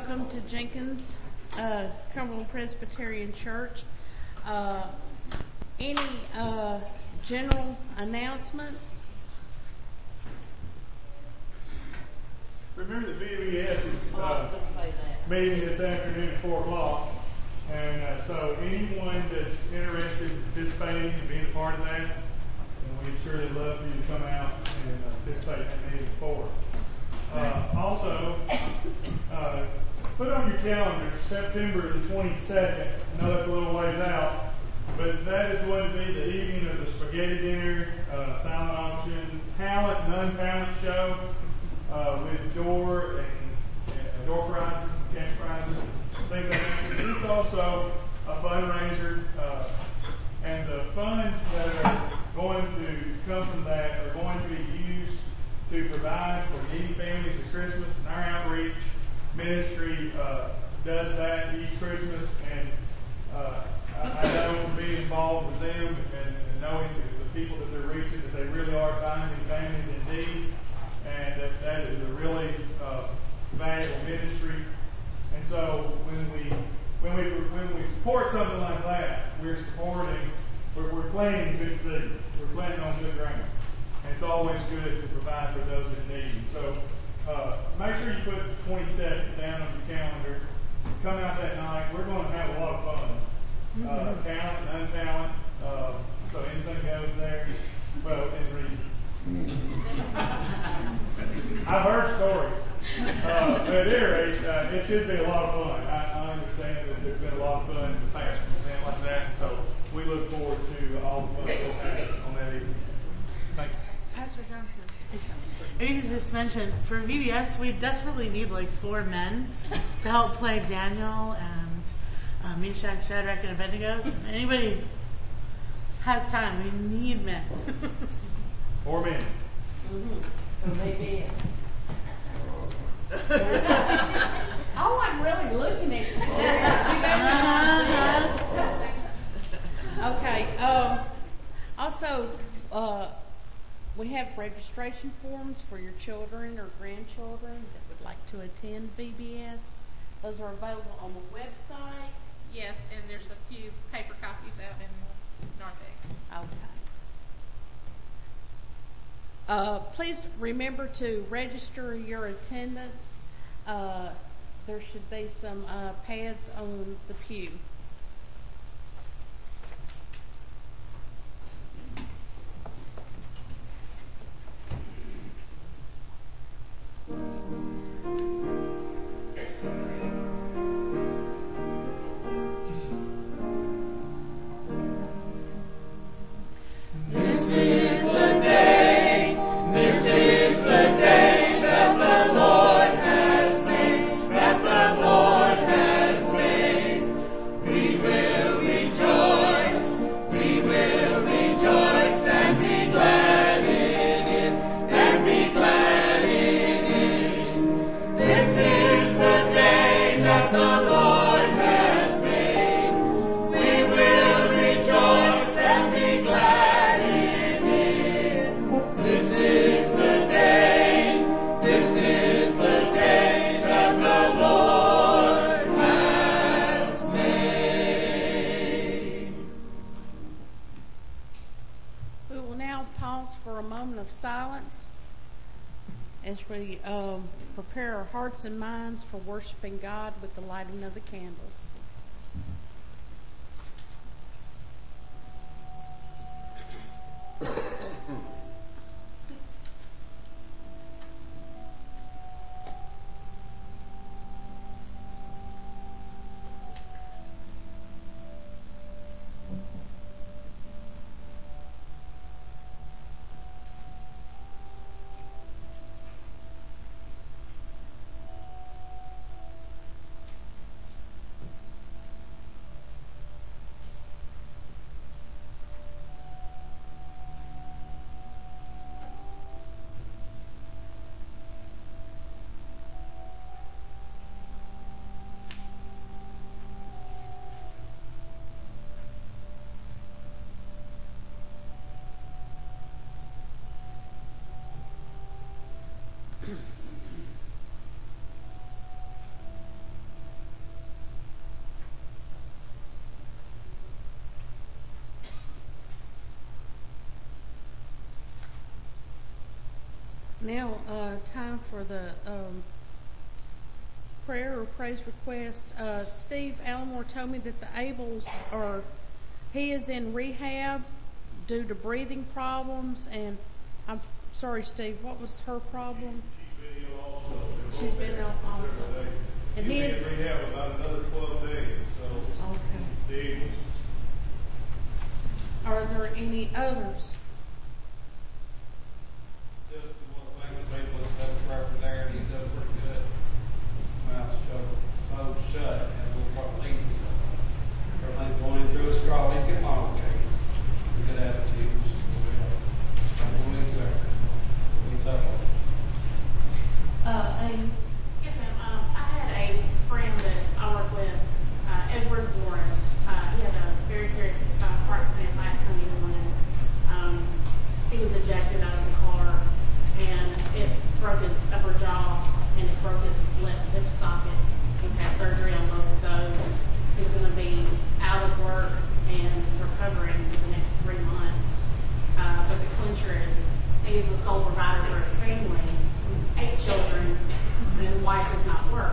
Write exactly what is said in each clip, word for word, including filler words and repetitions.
welcome to Jenkins uh, Cumberland Presbyterian Church. Uh, any uh, general announcements? Remember the V B S is uh, meeting this afternoon at four o'clock. And uh, so anyone that's interested in participating and being a part of that, and we'd surely love for you to come out and uh, participate in that meeting at four. Uh, also, uh, put on your calendar September the twenty-second. I know that's a little ways out, but that is going to be the evening of the spaghetti dinner, uh, silent auction, talent and untalent show uh, with door and, and door prizes, cash prizes, things like that. It's also a fundraiser, uh, and the funds that are going to come from that are going to be used to provide for needy families at Christmas. And our outreach ministry uh, does that each Christmas, and uh, I, I know from being involved with them and, and knowing the people that they're reaching that they really are finding families in need, and that that is a really uh, valuable ministry. And so when we when we when we support something like that, we're supporting, we're, we're planting good seed. We're planting on good ground. And it's always good to provide for those in need. So uh, make sure you put the twenty-second down on your calendar. Come out that night. We're going to have a lot of fun. Uh, talent and untalent. Uh, so anything goes there. Well, in reason. I've heard stories. Uh, but at any rate, uh, it should be a lot of fun. I, I understand that there's been a lot of fun in the past with events like that. So we look forward to all the fun that will happen on that evening. Thank you. Pastor John, you just mentioned for V B S we desperately need like four men to help play Daniel and uh, Meshach, Shadrach, and Abednego. So anybody has time, we need men. Four men. Mm-hmm. V B S. I wasn't really looking at you. Okay. Um, also, uh, we have registration forms for your children or grandchildren that would like to attend V B S. Those are available on the website. Yes, and there's a few paper copies out in the narthex. Okay. Uh, please remember to register your attendance. Uh, there should be some uh, pads on the pew. As we um, prepare our hearts and minds for worshiping God with the lighting of the candles. Now, uh, time for the um, prayer or praise request. Uh, Steve Allamore told me that the Abels are, he is in rehab due to breathing problems, and I'm sorry, Steve, what was her problem? She's been ill also. She's been ill also. And he is in rehab about another twelve days, so. Okay. The Eagles. Are there any others? Just one of the things that people have said a prayer for there, and he's done pretty good. Mouth shut, so shut, and we'll start leaving. Everything's going in through a straw. He's getting on okay. He's good attitudes. Couple weeks there. We'll be tough on him. Uh, Amy? Yes, ma'am. Um, I had a friend that I work with, uh, Edward Morris. Uh, he had a very serious uh, car accident last Sunday morning. Um, he was ejected out of the car, and it broke his upper jaw, and it broke his left hip socket. He's had surgery on both of those. He's going to be out of work and recovering for the next three months. Uh, but the clincher is, he's the sole provider for his family, eight children, and his wife does not work.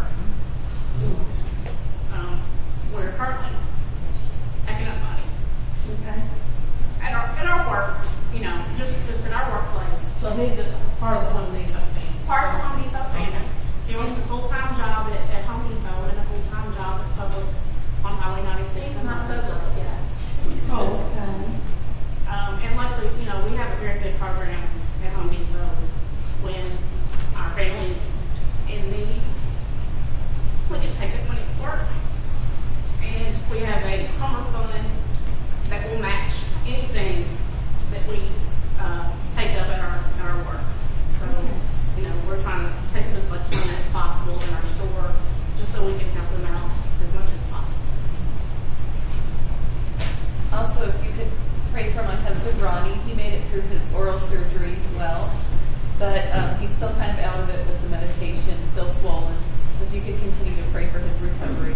Um, we're currently taking up money. Okay. At our, at our work, you know, just, just at our workplace. So he's a part of the Home Depot family. Part of the Home Depot family. He works a full-time job at, at Home Depot and a full-time job at Publix on Highway ninety-six. He's in not Murfreesboro. Publix yet. Oh, okay. Um, and luckily, you know, we have a very good program at Home Depot when our family's in need. We can take it when it works. And we have a Homer fund that will match anything that we uh, take up at our, at our work. So, you know, we're trying to take as much money as possible in our store just so we can help them out as much as possible. Also, if you could pray for my husband, Ronnie. He made it through his oral surgery well, but um, he's still kind of out of it with the medication, still swollen. So if you could continue to pray for his recovery.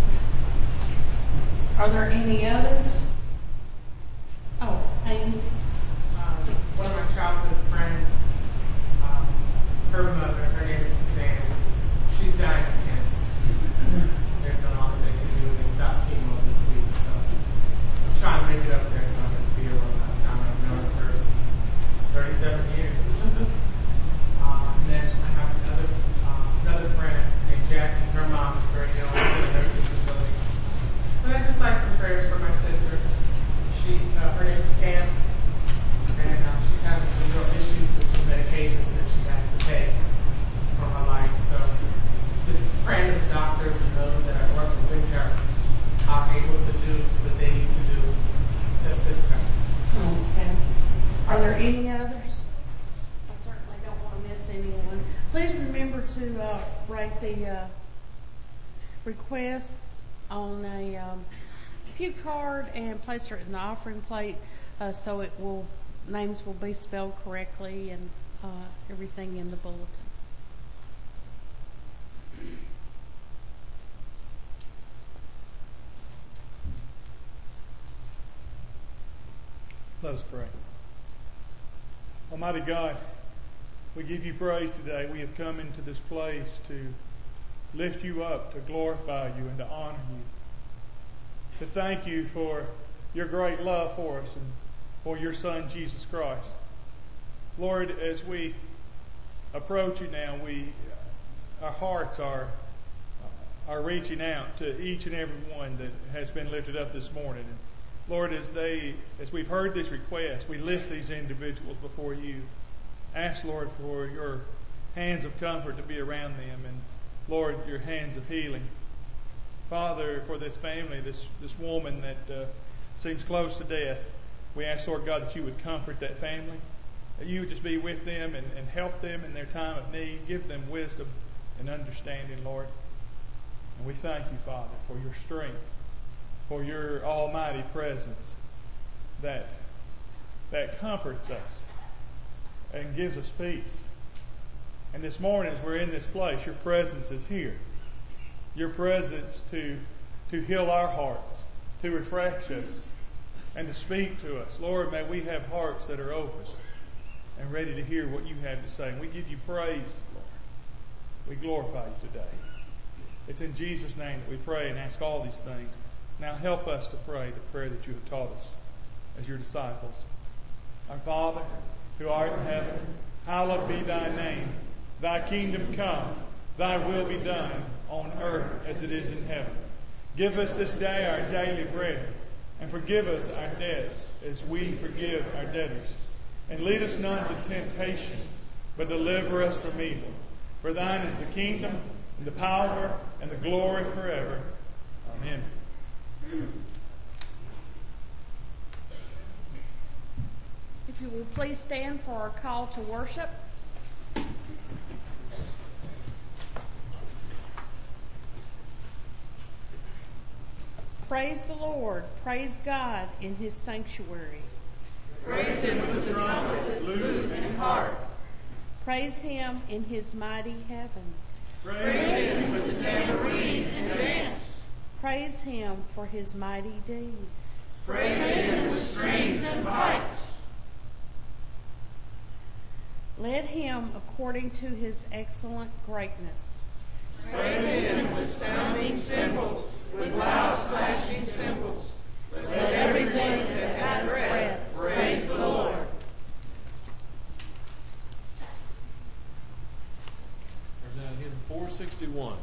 Are there any others? Oh, Amy? Um, one of my childhood friends, um, her mother, her name is Suzanne, she's dying of cancer. They've done all that they can do, and they stopped chemo this week, so I'm trying to make it up there so I can see her one last time. I've known her for thirty-seven years. um, and then I have another, uh, another friend named Jackie. Her mom is very ill in a nursing facility. And I'd just like some prayers for my sister. She, uh, her name is Pam, and uh, she's having some real issues with some medications that she has to take for her life. So just praying that the doctors and those that are working with her are able to do what they need to do to assist her. Okay. Are there any others? I certainly don't want to miss anyone. Please remember to uh, write the uh, request on a um, pew card and place it in the offering plate uh, so it will names will be spelled correctly and uh, everything in the bulletin. Let us pray. Almighty God, we give you praise today. We have come into this place to lift you up, to glorify you, and to honor you. To thank you for your great love for us and for your Son, Jesus Christ. Lord, as we approach you now, we, our hearts are, are reaching out to each and every one that has been lifted up this morning. And Lord, as they, as we've heard this request, we lift these individuals before you. Ask, Lord, for your hands of comfort to be around them, and Lord, your hands of healing. Father, for this family, this this woman that uh, seems close to death, we ask, Lord God, that you would comfort that family, that you would just be with them and, and help them in their time of need, give them wisdom and understanding, Lord. And we thank you, Father, for your strength, for your almighty presence that that comforts us and gives us peace. And this morning, as we're in this place, your presence is here. Your presence to to heal our hearts, to refresh us, and to speak to us. Lord, may we have hearts that are open. and ready to hear what you have to say. And we give you praise, Lord. We glorify you today. It's in Jesus' name that we pray and ask all these things. Now help us to pray the prayer that you have taught us as your disciples. Our Father, who art in heaven, hallowed be thy name. Thy kingdom come, thy will be done on earth as it is in heaven. Give us this day our daily bread, and forgive us our debts as we forgive our debtors. And lead us not into temptation, but deliver us from evil. For thine is the kingdom, and the power, and the glory forever. Amen. If you will please stand for our call to worship. Praise the Lord. Praise God in His sanctuary. Praise Him with the trumpet, lute, and harp. Praise Him in His mighty heavens. Praise Him with the tambourine and dance. Praise Him for His mighty deeds. Praise Him with strings and pipes. Let Him according to His excellent greatness. Praise Him with sounding cymbals, with loud flashing cymbals. Let everything that hath breath praise the Lord. We're now hymn four sixty-one.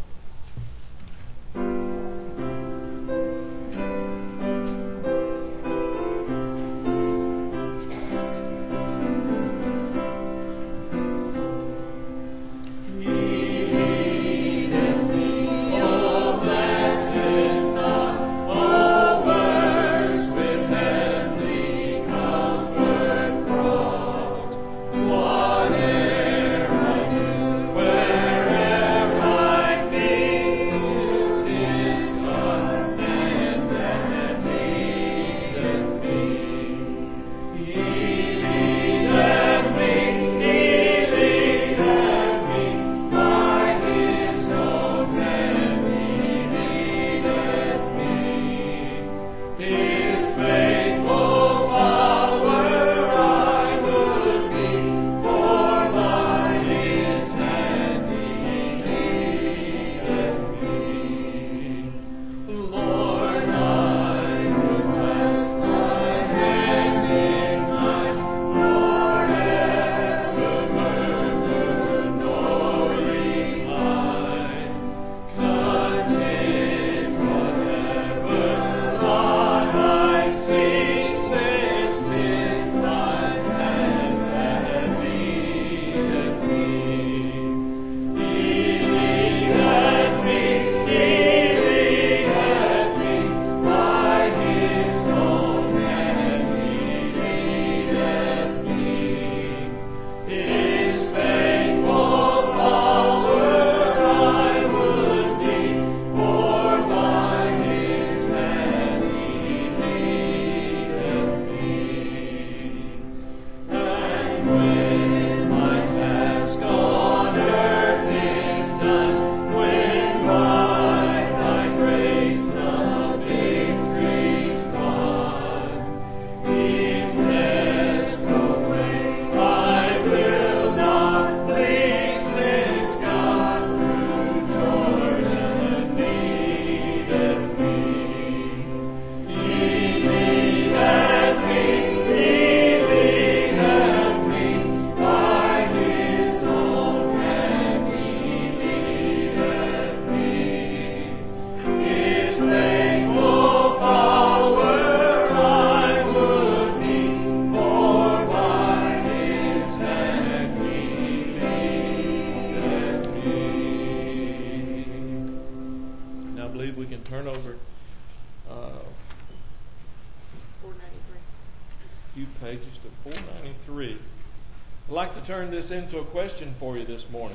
Turn this into a question for you this morning.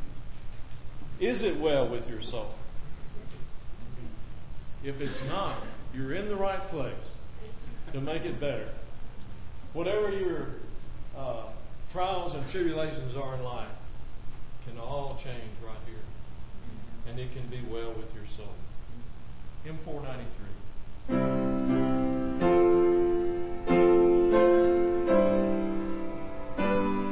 Is it well with your soul? If it's not, you're in the right place to make it better. Whatever your uh, trials and tribulations are in life can all change right here. And it can be well with your soul. Hymn four ninety-three.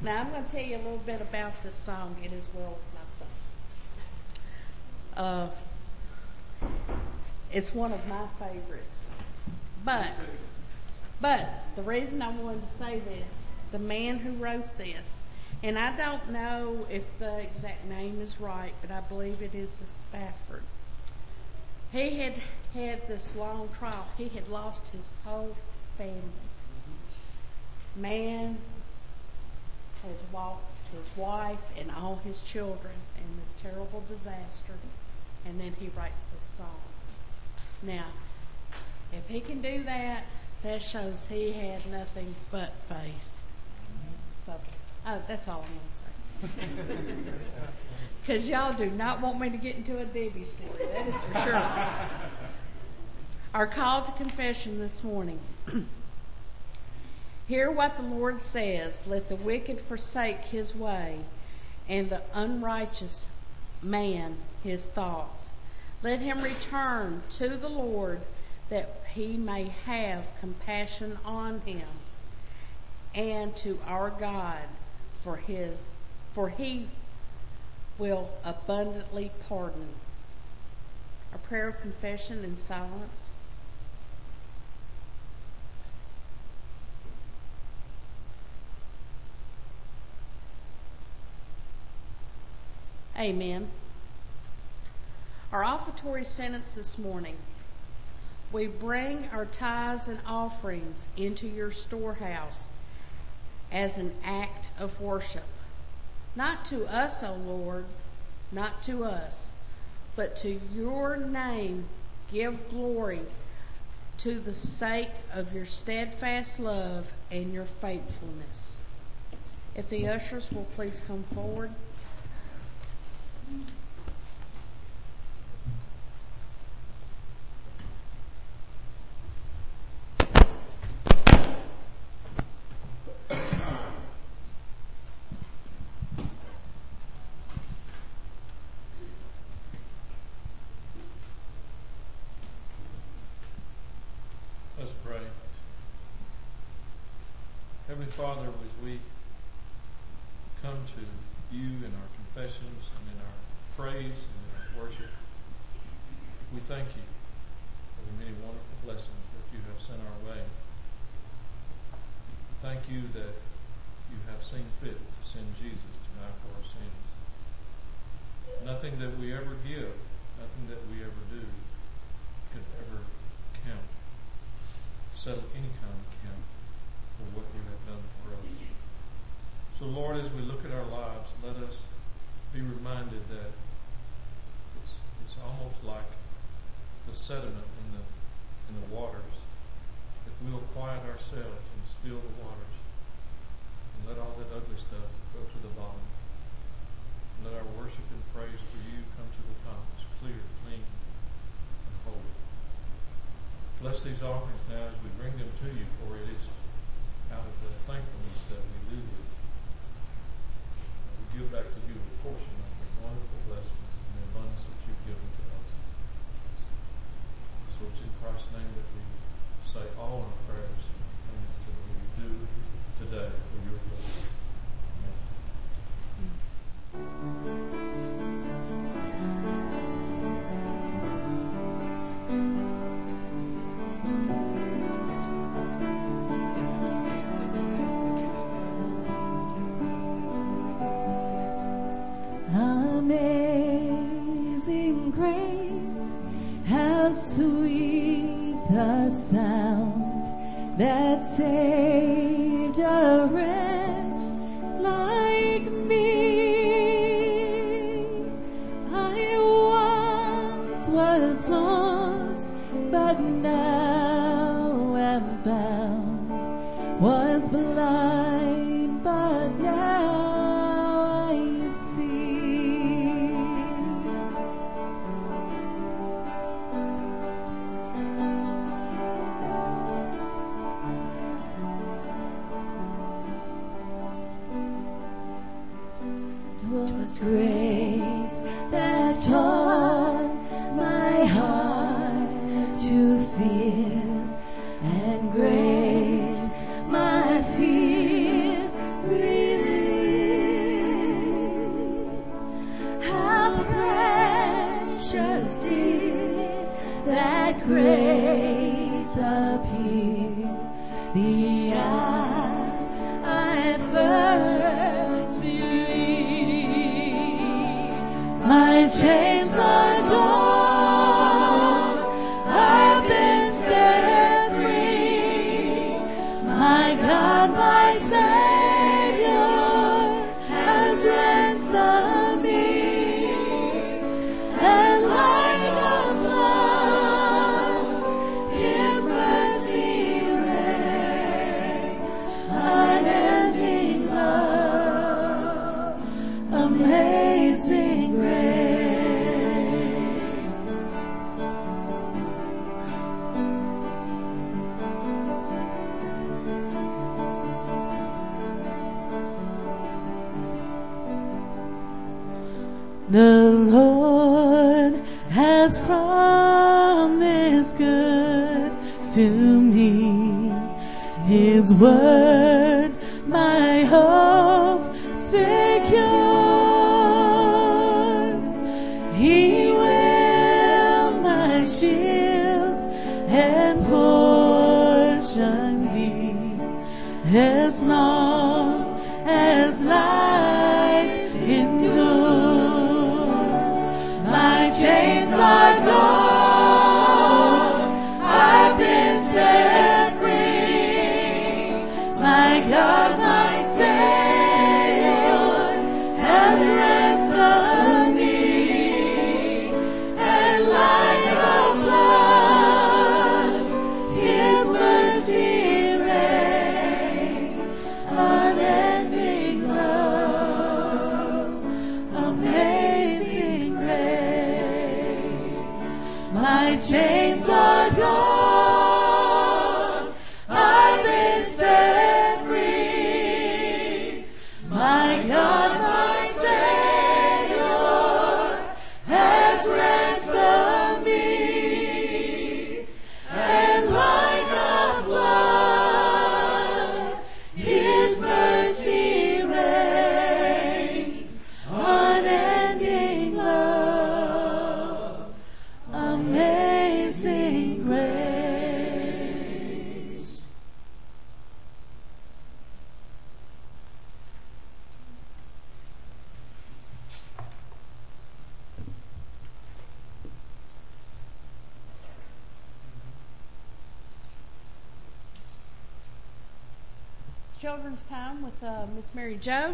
Now, I'm going to tell you a little bit about this song, It Is Well With My Soul. Uh, it's one of my favorites. But, but the reason I wanted to say this, the man who wrote this, and I don't know if the exact name is right, but I believe it is the Spafford. He had had this long trial. He had lost his whole family. Man had lost his wife and all his children in this terrible disaster, and then he writes this song. Now, if he can do that, that shows he had nothing but faith. So, oh, that's all I'm going to say. Because y'all do not want me to get into a Debbie story, that is for sure. Our call to confession this morning. Hear what the Lord says. Let the wicked forsake his way, and the unrighteous man his thoughts. Let him return to the Lord, that he may have compassion on him, and to our God, for his, for he will abundantly pardon. A prayer of confession in silence. Amen. Our offertory sentence this morning. We bring our tithes and offerings into your storehouse as an act of worship. Not to us, O Lord, not to us, but to your name give glory, to the sake of your steadfast love and your faithfulness. If the ushers will please come forward. Let's pray. Heavenly Father, as we come to you in our confessions and in our praise and in our worship, we thank you for the many wonderful blessings that you have sent our way. Thank you that you have seen fit to send Jesus to die for our sins. Nothing that we ever give, nothing that we ever do could ever count, settle any kind of count for what you have done for us. So Lord, as we look at our lives, let us be reminded that it's, it's almost like the sediment in the in the waters, that we'll quiet ourselves and still the waters and let all that ugly stuff go to the bottom. And let our worship and praise for you come to the top as clear, clean, and holy. Bless these offerings now as we bring them to you, for it is out of the thankfulness that we do this. We give back to you a portion of the wonderful blessings and the abundance that you've given to us. So it's in Christ's name that we say all our prayers and things that we do today for your glory. Amazing grace, how sweet the sound that saved a wretch like me. I once was lost, but now am found, was blind, but now I see. Twas grace that taught my heart to fear, and grace my the hour I first believed. My chains are gone, I've been set free. My God, my Savior has ransomed me, and like a flood, His mercy reigns, unending love, amazing grace. The Lord has promised good to me. His word my hope secures. He will my shield and portion be, as long as life endures. My chains are gone, I've been set free. My God, my Savior has ransomed me, and like a flood, His mercy reigns, unending love, amazing grace. My chains are gone, I've been set free. My God, my Savior has ransomed me, and like a flood, His mercy reigns, unending love, amazing grace. It's children's time with uh, Miss Mary Jo.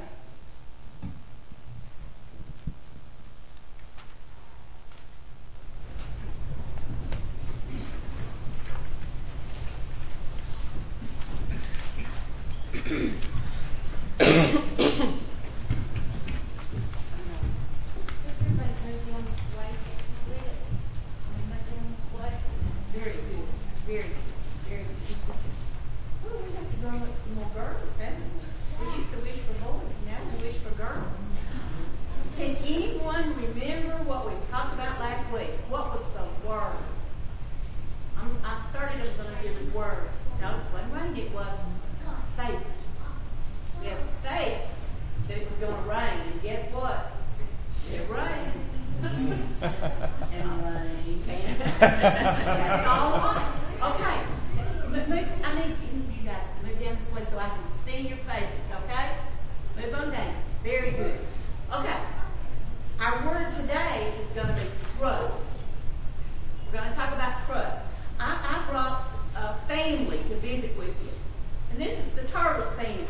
Very good. Very good. Very good. Well, we have to drum up some more girls, haven't we? We used to wish for boys, now we wish for girls. Can anyone remember what we talked about last week? What was the word? I'm, I started us going to do the word. No, it wasn't rain, it was faith. We had faith that it was going to rain, and guess what? It rained. and rain. That's all right. Okay. Move, move, I need you guys to move down this way so I can see your faces, okay? Move on down. Very good. Okay. Our word today is going to be trust. We're going to talk about trust. I, I brought a family to visit with you. And this is the turtle family.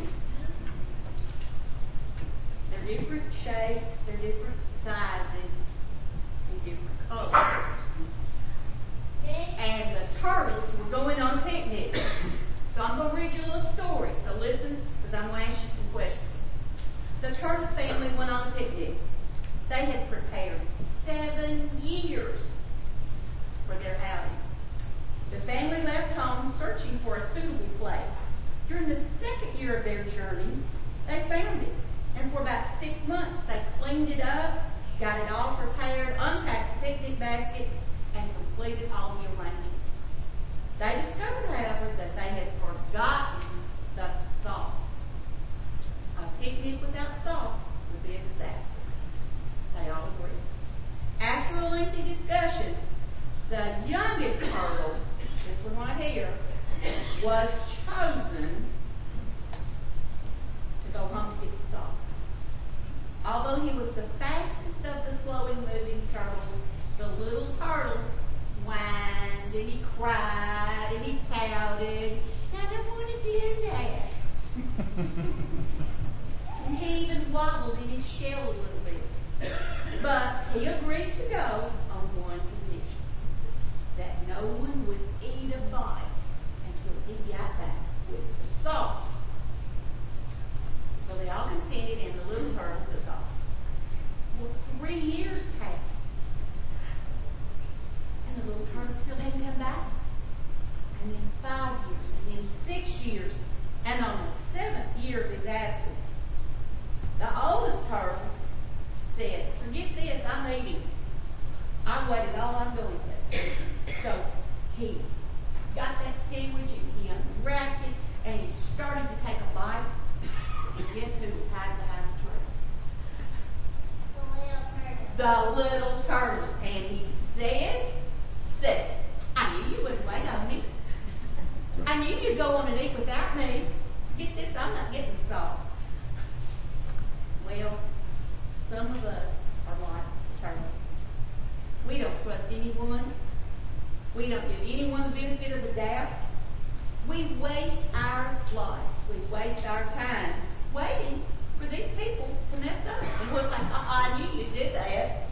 They're different shapes, they're different sizes, and different colors. And the turtles were going on a picnic. So I'm going to read you a little story. So listen, because I'm going to ask you some questions. The turtle family went on a picnic. They had prepared seven years for their outing. The family left home searching for a suitable place. During the second year of their journey, they found it. And for about six months, they cleaned it up, got it all prepared, unpacked the picnic basket, and completed all the arrangements. They discovered, however, that they had forgotten the salt. A picnic without salt would be a disaster. They all agreed. After a lengthy discussion, the youngest turtle, this one right here, was chosen to go home to get the salt. Although he was the fastest of the slowly moving turtles, the little turtle whined and he cried and he pouted. I don't want to do that. And he even wobbled in his shell a little bit. But he agreed to go on one condition, that no one would eat a bite until he got back with the salt. So they all consented and the little turtle took off. Well, three years passed. And the little turtle still hadn't come back. And then five years, and then six years, and on the seventh year of his absence, the oldest turtle said, forget this, I'm eating. I've waited all I'm going to. So he got that sandwich and he unwrapped it and he started to take a bite. And guess who was hiding behind the turtle? The little turtle. And he said, said, I knew you wouldn't wait on me. I knew you'd go on and eat without me. Get this, I'm not getting salt. Well, some of us are like the turtle. We don't trust anyone. We don't give anyone the benefit of the doubt. We waste our lives. We waste our time waiting for these people to mess up. And we're like, oh, I knew you did that.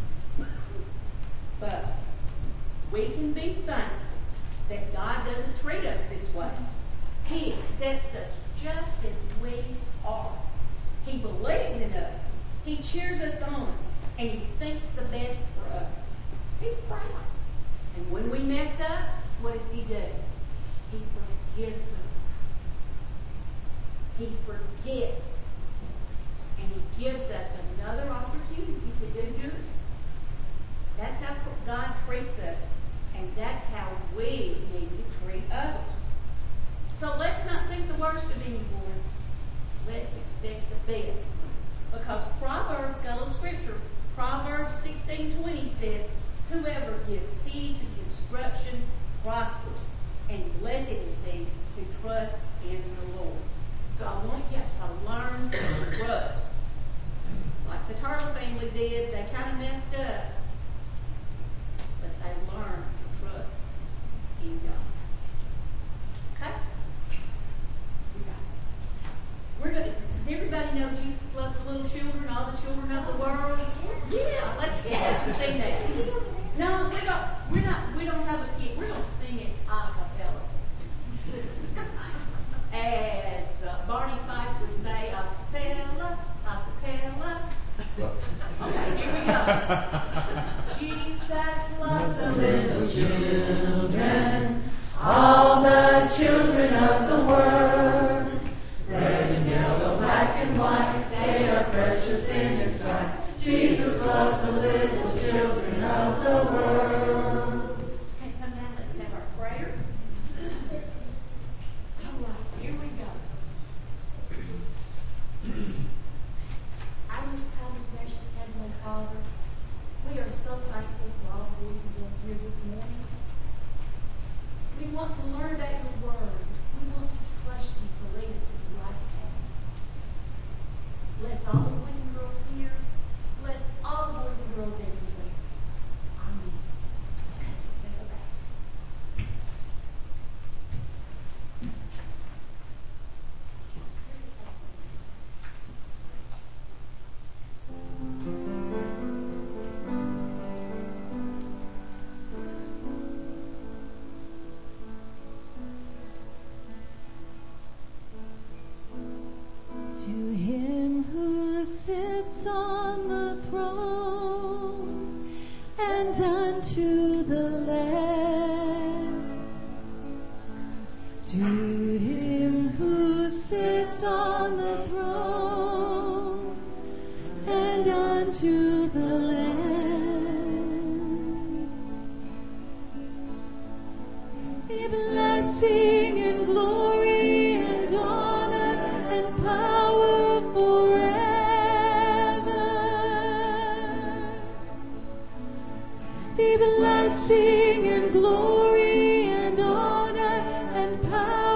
But we can be thankful that God doesn't treat us this way. He accepts us just as we are. He believes in us. He cheers us on. And he thinks the best for us. He's proud. And when we mess up, what does he do? He forgives us. He forgives. And he gives us another opportunity to do good. That's how God treats us. And that's how we need to treat others. So let's not think the worst of anyone. Let's expect the best. Because Proverbs got a little scripture. Proverbs sixteen twenty says, whoever gives heed to the instruction prospers, and blessed is he who trusts in the Lord. So I want you to learn to trust. Like the turtle family did, they kind of messed up. But they learned to trust in God. Okay? We're going to, does everybody know Jesus loves the little children, all the children of the world? Yeah, let's yeah, sing that. No, we don't, we're not, we don't have a kid. We're going to sing it a cappella. As uh, Barney Fife would say, a cappella, a cappella. Okay, here we go. Jesus loves the little children, all the children of the world. Red and yellow, black and white, they are precious in His sight. Jesus loves the little children of the world. Okay, come down, let's have our prayer. All right, here we go. Our most kind and precious Heavenly Father, we are so thankful for all the boys and girls here this morning. We want to learn about your word. We want to trust you to lead us in the right paths. Bless all the boys and girls here. Bless all the boys and girls everywhere. Amen. Okay, let's go back. To him who sits on the throne and unto the Lamb, to him who sits on the throne and unto the Lamb, be blessing and glory and honor and power forever. Be blessing and glory and honor and power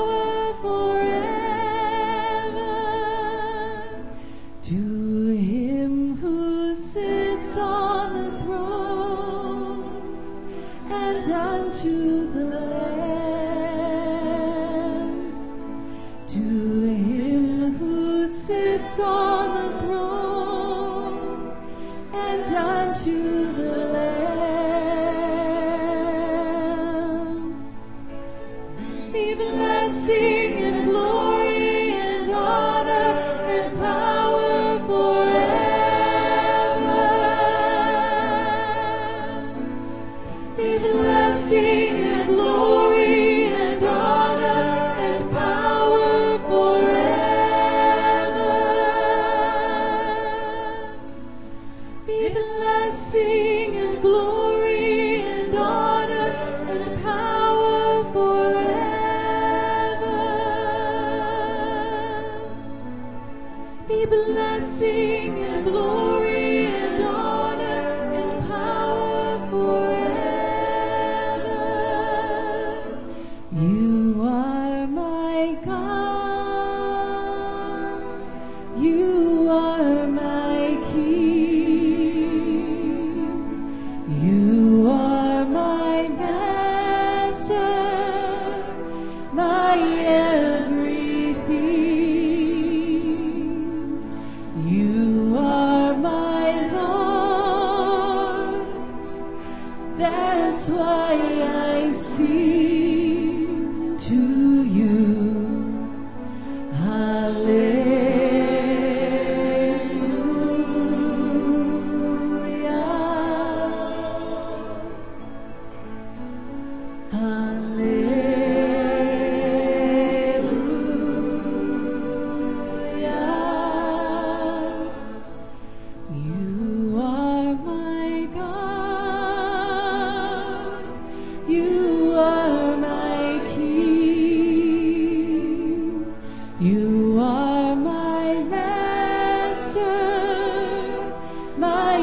blessing and glory and honor and power forever. Be blessing and glory and honor and power forever. Be blessing and glory and honor and power forever. Be blessing and glory and honor and power forever. You are my God. You are my King. You are my Master, my everything. You are my Lord. That's why I sing to you. Hallelujah. Hallelujah. You are my God. You are my King. You are my Master, my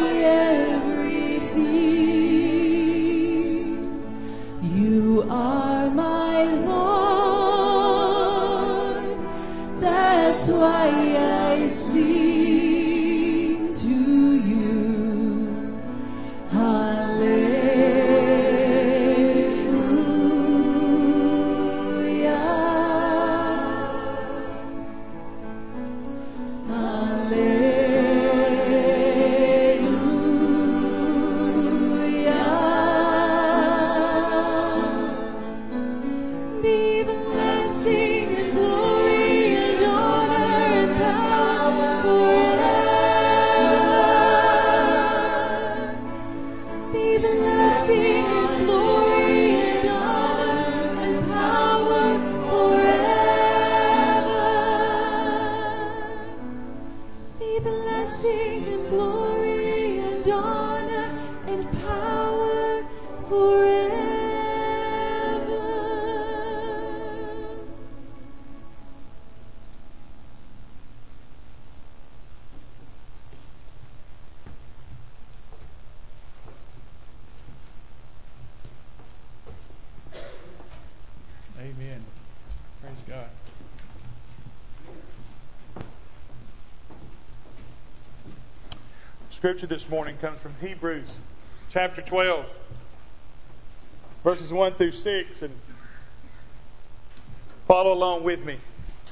everything. You are my Lord. That's why I sing to you. Hallelujah. Hallelujah. Be blessing and glory and honor and power forever. Be blessing and glory and honor and power forever. Be blessing and glory and honor and power forever. Amen. Praise God. Scripture this morning comes from Hebrews chapter twelve, verses one through six, and follow along with me.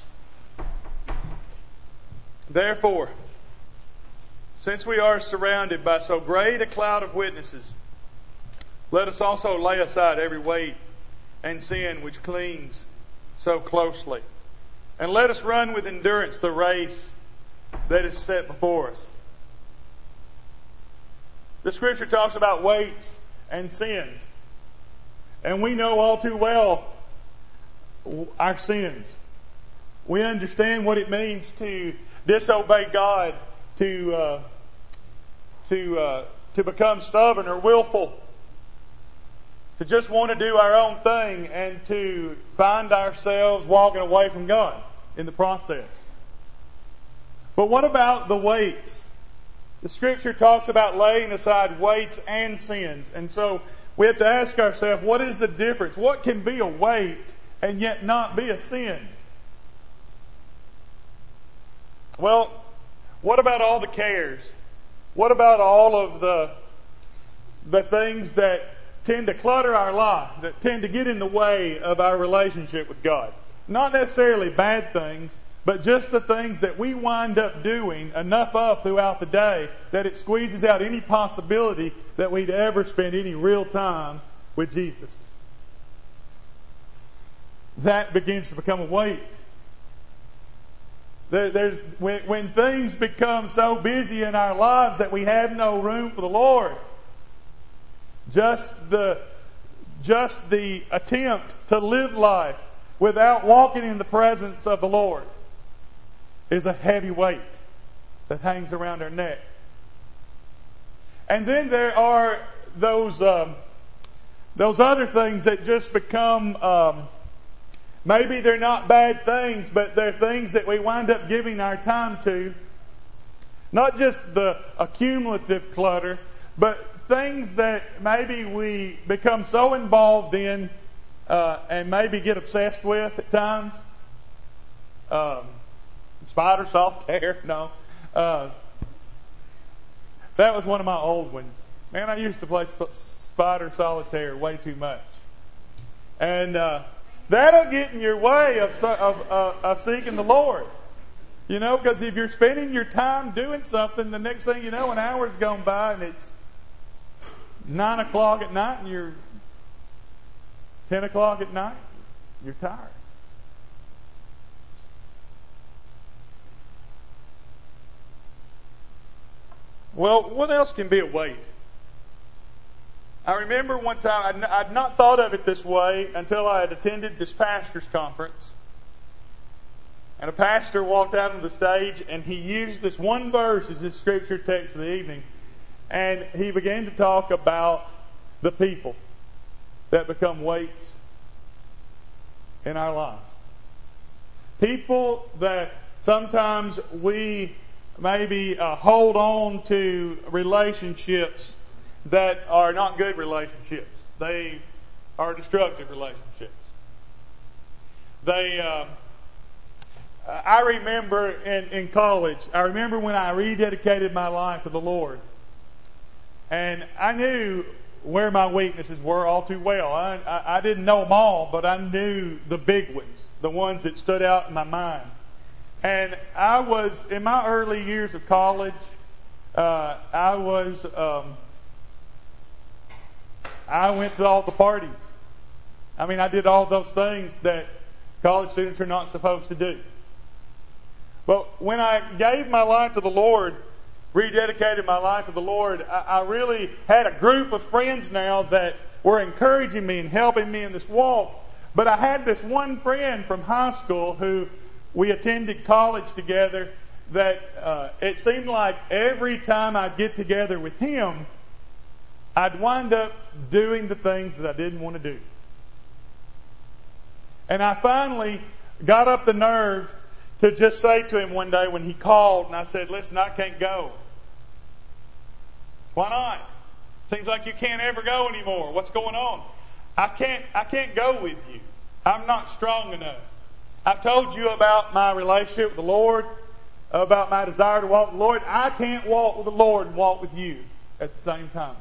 Therefore, since we are surrounded by so great a cloud of witnesses, let us also lay aside every weight and sin which clings so closely, and let us run with endurance the race that is set before us. The Scripture talks about weights and sins, and we know all too well our sins. We understand what it means to disobey God, to uh, to uh, to become stubborn or willful, to just want to do our own thing, and to find ourselves walking away from God in the process. But what about the weights? The Scripture talks about laying aside weights and sins. And so we have to ask ourselves, what is the difference? What can be a weight and yet not be a sin? Well, what about all the cares? What about all of the the things that tend to clutter our life, that tend to get in the way of our relationship with God? Not necessarily bad things, but just the things that we wind up doing enough of throughout the day that it squeezes out any possibility that we'd ever spend any real time with Jesus. that begins to become a weight. There, there's when, when things become so busy in our lives that we have no room for the Lord, just the just the attempt to live life without walking in the presence of the Lord is a heavy weight that hangs around our neck. And then there are those um, those other things that just become um, maybe they're not bad things, but they're things that we wind up giving our time to. Not just the accumulative clutter, but things that maybe we become so involved in uh, and maybe get obsessed with at times. Um, spider solitaire, no. Uh, that was one of my old ones. Man, I used to play sp- spider solitaire way too much. And uh, that'll get in your way of, of, uh, of seeking the Lord. You know, because if you're spending your time doing something, the next thing you know, an hour's gone by and it's nine o'clock at night and you're ten o'clock at night, you're tired. Well, what else can be a weight? I remember one time, I'd, I'd not thought of it this way until I had attended this pastor's conference. And a pastor walked out on the stage and he used this one verse as his scripture text for the evening. And he began to talk about the people that become weights in our lives. People that sometimes we maybe uh, hold on to relationships that are not good relationships. They are destructive relationships. They, uh, I remember in, in college, I remember when I rededicated my life to the Lord. And I knew where my weaknesses were all too well. I, I, I didn't know them all, but I knew the big ones, the ones that stood out in my mind. And I was, in my early years of college, uh, I was, um, I went to all the parties. I mean, I did all those things that college students are not supposed to do. But when I gave my life to the Lord, rededicated my life to the Lord, I, I really had a group of friends now that were encouraging me and helping me in this walk. But I had this one friend from high school who we attended college together that uh, it seemed like every time I'd get together with him, I'd wind up doing the things that I didn't want to do. And I finally got up the nerve to just say to him one day when he called and I said, listen, I can't go. Why not? Seems like you can't ever go anymore. What's going on? I can't, I can't go with you. I'm not strong enough. I've told you about my relationship with the Lord, about my desire to walk with the Lord. I can't walk with the Lord and walk with you at the same time.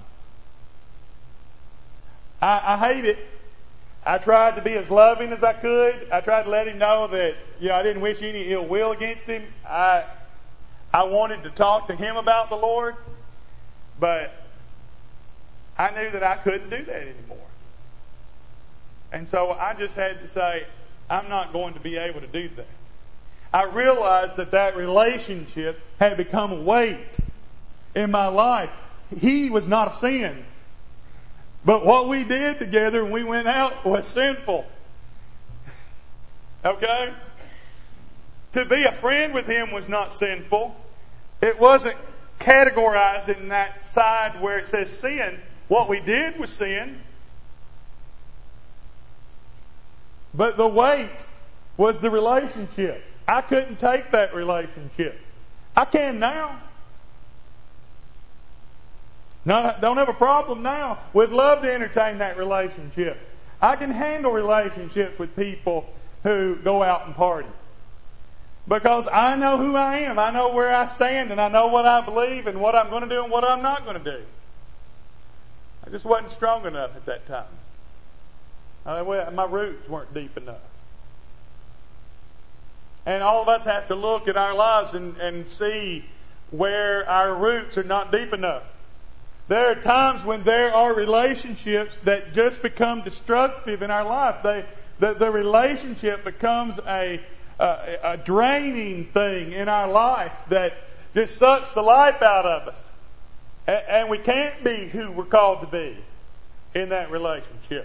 I, I hate it. I tried to be as loving as I could. I tried to let him know that, you know, I didn't wish any ill will against him. I, I wanted to talk to him about the Lord, but I knew that I couldn't do that anymore. And so I just had to say, I'm not going to be able to do that. I realized that that relationship had become a weight in my life. He was not a sin. But what we did together when we went out was sinful. Okay? To be a friend with him was not sinful. It wasn't categorized in that side where it says sin. What we did was sin. But the weight was the relationship. I couldn't take that relationship. I can now. No, don't have a problem now. Would love to entertain that relationship. I can handle relationships with people who go out and party. Because I know who I am. I know where I stand and I know what I believe and what I'm going to do and what I'm not going to do. I just wasn't strong enough at that time. I mean, my roots weren't deep enough. And all of us have to look at our lives and, and see where our roots are not deep enough. There are times when there are relationships that just become destructive in our life. They the, the relationship becomes a, a, a draining thing in our life that just sucks the life out of us. And, and we can't be who we're called to be in that relationship.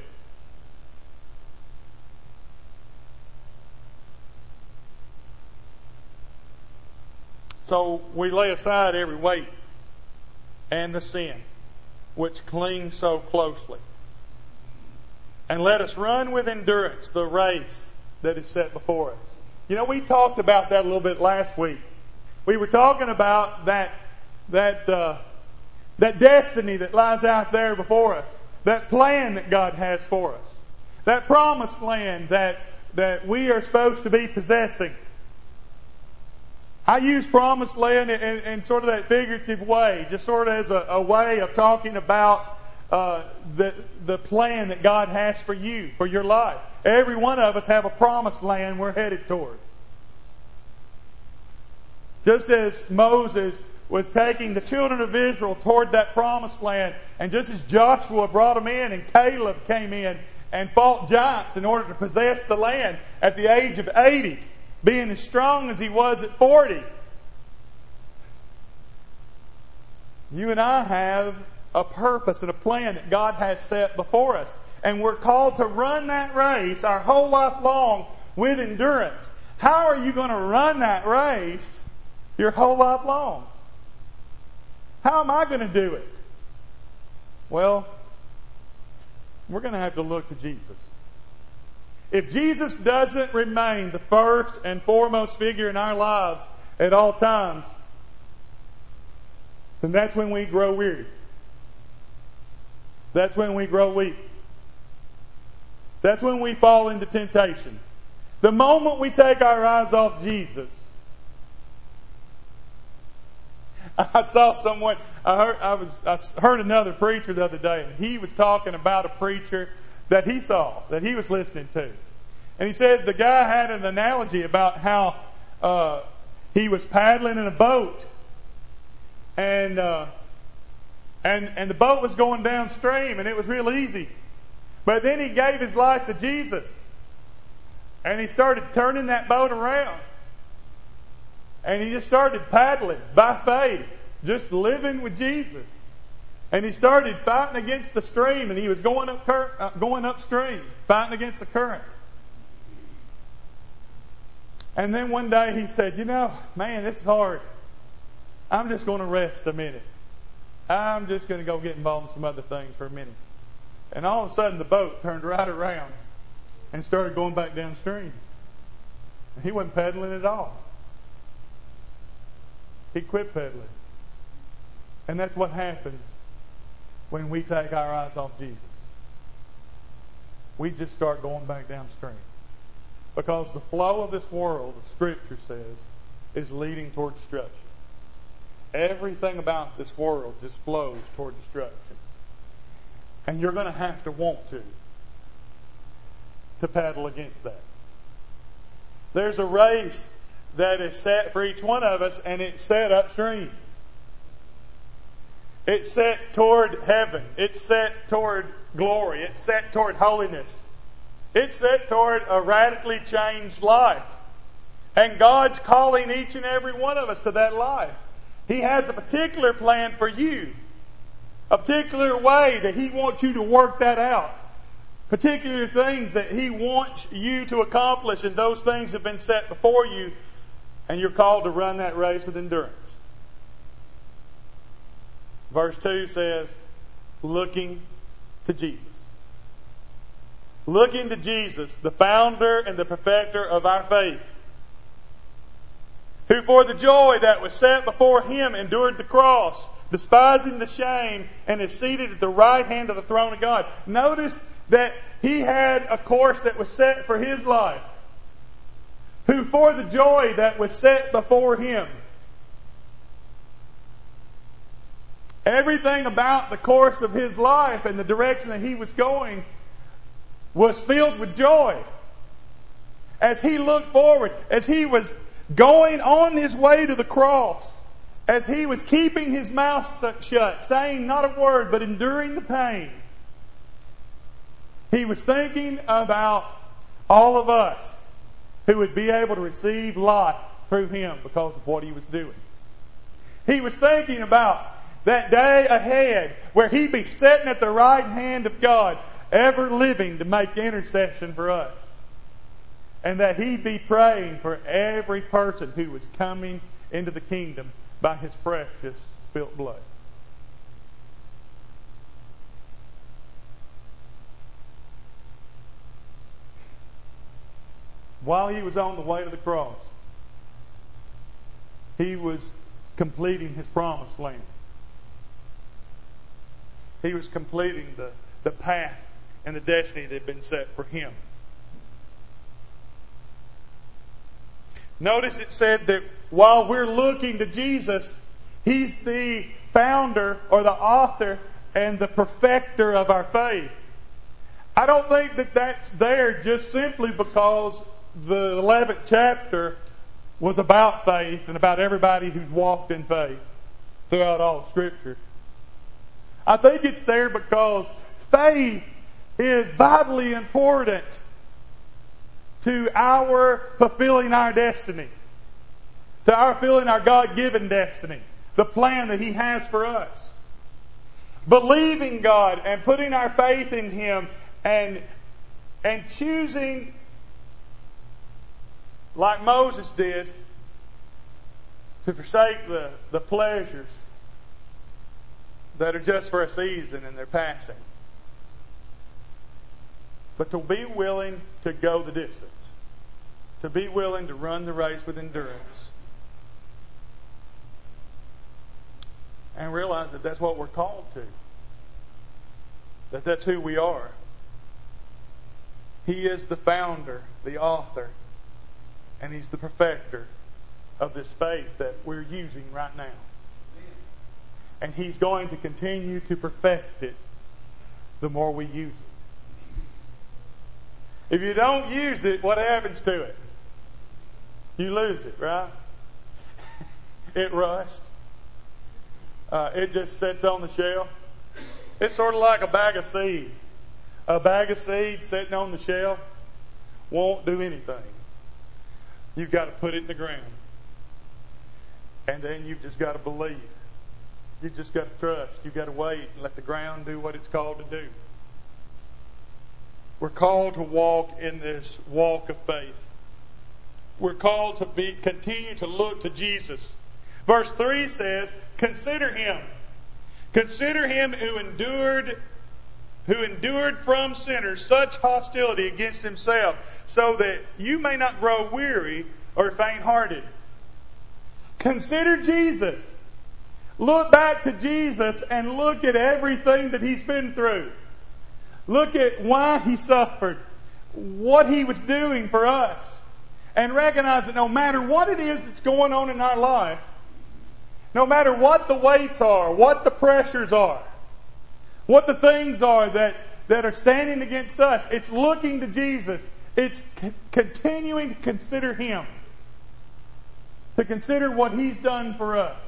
So we lay aside every weight and the sin which clings so closely. And let us run with endurance the race that is set before us. You know, we talked about that a little bit last week. We were talking about that that uh, that destiny that lies out there before us, that plan that God has for us, that promised land that that we are supposed to be possessing. I use promised land in, in, in sort of that figurative way, just sort of as a, a way of talking about uh, the the plan that God has for you, for your life. Every one of us have a promised land we're headed toward. Just as Moses was taking the children of Israel toward that promised land, and just as Joshua brought them in and Caleb came in and fought giants in order to possess the land at the age of eighty, being as strong as he was at forty. You and I have a purpose and a plan that God has set before us. And we're called to run that race our whole life long with endurance. How are you going to run that race your whole life long? How am I going to do it? Well, we're going to have to look to Jesus. If Jesus doesn't remain the first and foremost figure in our lives at all times, then that's when we grow weary. That's when we grow weak. That's when we fall into temptation. The moment we take our eyes off Jesus. I saw someone, I heard, I was, I heard another preacher the other day, and he was talking about a preacher that he saw, that he was listening to. And he said the guy had an analogy about how uh, he was paddling in a boat, and uh, and and the boat was going downstream, and it was real easy. But then he gave his life to Jesus, and he started turning that boat around, and he just started paddling by faith, just living with Jesus. And he started fighting against the stream, and he was going up cur- uh, going upstream, fighting against the current. And then one day he said, you know, man, this is hard. I'm just going to rest a minute. I'm just going to go get involved in some other things for a minute. And all of a sudden the boat turned right around and started going back downstream. And he wasn't pedaling at all. He quit pedaling. And that's what happens when we take our eyes off Jesus. We just start going back downstream. Because the flow of this world, Scripture says, is leading toward destruction. Everything about this world just flows toward destruction. And you're going to have to want to, to paddle against that. There's a race that is set for each one of us, and it's set upstream. It's set toward heaven. It's set toward glory. It's set toward holiness. It's set toward a radically changed life. And God's calling each and every one of us to that life. He has a particular plan for you. A particular way that He wants you to work that out. Particular things that He wants you to accomplish, and those things have been set before you, and you're called to run that race with endurance. Verse two says, looking to Jesus. Looking to Jesus, the founder and the perfecter of our faith, who for the joy that was set before Him endured the cross, despising the shame, and is seated at the right hand of the throne of God. Notice that He had a course that was set for His life. Who for the joy that was set before Him. Everything about the course of His life and the direction that He was going was filled with joy. As He looked forward, as He was going on His way to the cross, as He was keeping His mouth shut, saying not a word, but enduring the pain, He was thinking about All of us who would be able to receive life through Him because of what He was doing. He was thinking about that day ahead where He'd be sitting at the right hand of God, ever living to make intercession for us. And that He'd be praying for every person who was coming into the kingdom by His precious spilt blood. While He was on the way to the cross, He was completing His promised land. He was completing the, the path and the destiny that had been set for Him. Notice it said that while we're looking to Jesus, He's the founder or the author and the perfecter of our faith. I don't think that that's there just simply because the eleventh chapter was about faith and about everybody who's walked in faith throughout all of Scripture. I think it's there because faith is vitally important to our fulfilling our destiny, to our fulfilling our God-given destiny, the plan that He has for us. Believing God and putting our faith in Him and, and choosing, like Moses did, to forsake the, the pleasures that are just for a season and they're passing. But to be willing to go the distance. To be willing to run the race with endurance. And realize that that's what we're called to. That that's who we are. He is the founder, the author, and He's the perfecter of this faith that we're using right now. And He's going to continue to perfect it the more we use it. If you don't use it, what happens to it? You lose it, right? It rusts. Uh, it just sits on the shelf. It's sort of like a bag of seed. A bag of seed sitting on the shelf won't do anything. You've got to put it in the ground. And then you've just got to believe. You've just got to trust. You've got to wait and let the ground do what it's called to do. We're called to walk in this walk of faith. We're called to be continue to look to Jesus. Verse three says, consider Him. Consider Him who endured who endured from sinners such hostility against Himself, so that you may not grow weary or faint-hearted. Consider Jesus. Look back to Jesus and look at everything that He's been through. Look at why He suffered, what He was doing for us, and recognize that no matter what it is that's going on in our life, no matter what the weights are, what the pressures are, what the things are that, that are standing against us, it's looking to Jesus. It's c- continuing to consider Him. To consider what He's done for us.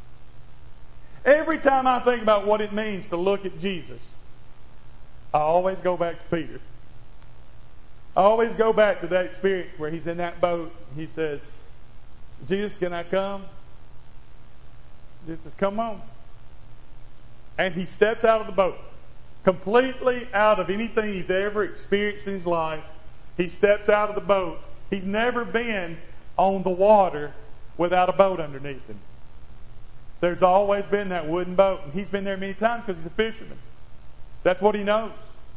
Every time I think about what it means to look at Jesus, I always go back to Peter. I always go back to that experience where he's in that boat. He says, Jesus, can I come? Jesus says, come on. And he steps out of the boat, completely out of anything he's ever experienced in his life. He steps out of the boat. He's never been on the water without a boat underneath him. There's always been that wooden boat. And he's been there many times because he's a fisherman. That's what he knows.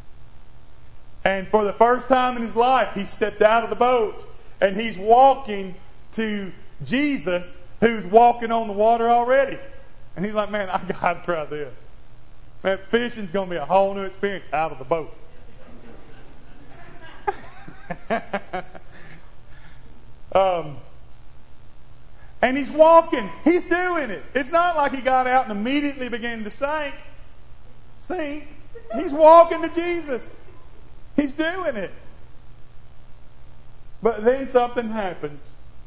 And for the first time in his life, he stepped out of the boat and he's walking to Jesus, who's walking on the water already. And he's like, man, I got to try this. Man, fishing's going to be a whole new experience out of the boat. um, and he's walking. He's doing it. It's not like he got out and immediately began to sink. Sink. He's walking to Jesus. He's doing it. But then something happens.